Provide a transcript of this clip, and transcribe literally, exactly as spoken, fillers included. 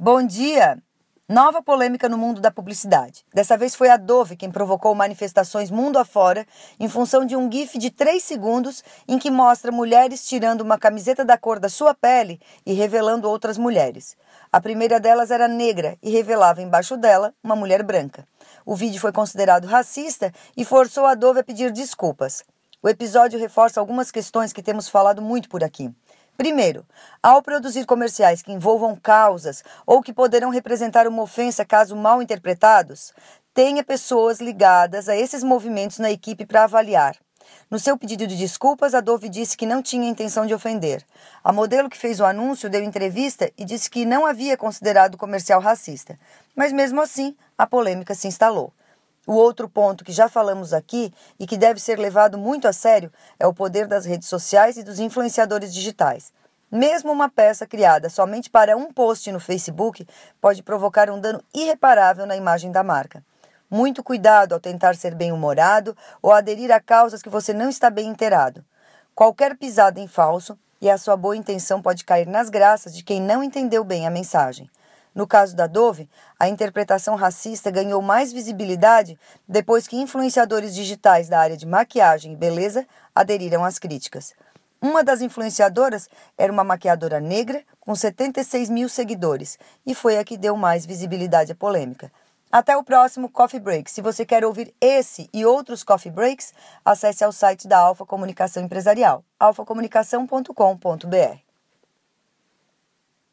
Bom dia! Nova polêmica no mundo da publicidade. Dessa vez foi a Dove quem provocou manifestações mundo afora em função de um gif de três segundos em que mostra mulheres tirando uma camiseta da cor da sua pele e revelando outras mulheres. A primeira delas era negra e revelava embaixo dela uma mulher branca. O vídeo foi considerado racista e forçou a Dove a pedir desculpas. O episódio reforça algumas questões que temos falado muito por aqui. Primeiro, ao produzir comerciais que envolvam causas ou que poderão representar uma ofensa caso mal interpretados, tenha pessoas ligadas a esses movimentos na equipe para avaliar. No seu pedido de desculpas, a Dove disse que não tinha intenção de ofender. A modelo que fez o anúncio deu entrevista e disse que não havia considerado o comercial racista. Mas mesmo assim, a polêmica se instalou. O outro ponto que já falamos aqui e que deve ser levado muito a sério é o poder das redes sociais e dos influenciadores digitais. Mesmo uma peça criada somente para um post no Facebook pode provocar um dano irreparável na imagem da marca. Muito cuidado ao tentar ser bem-humorado ou aderir a causas que você não está bem inteirado. Qualquer pisada em falso e a sua boa intenção pode cair nas graças de quem não entendeu bem a mensagem. No caso da Dove, a interpretação racista ganhou mais visibilidade depois que influenciadores digitais da área de maquiagem e beleza aderiram às críticas. Uma das influenciadoras era uma maquiadora negra com setenta e seis mil seguidores e foi a que deu mais visibilidade à polêmica. Até o próximo Coffee Break. Se você quer ouvir esse e outros Coffee Breaks, acesse ao site da Alfa Comunicação Empresarial, alfa comunicação ponto com ponto br.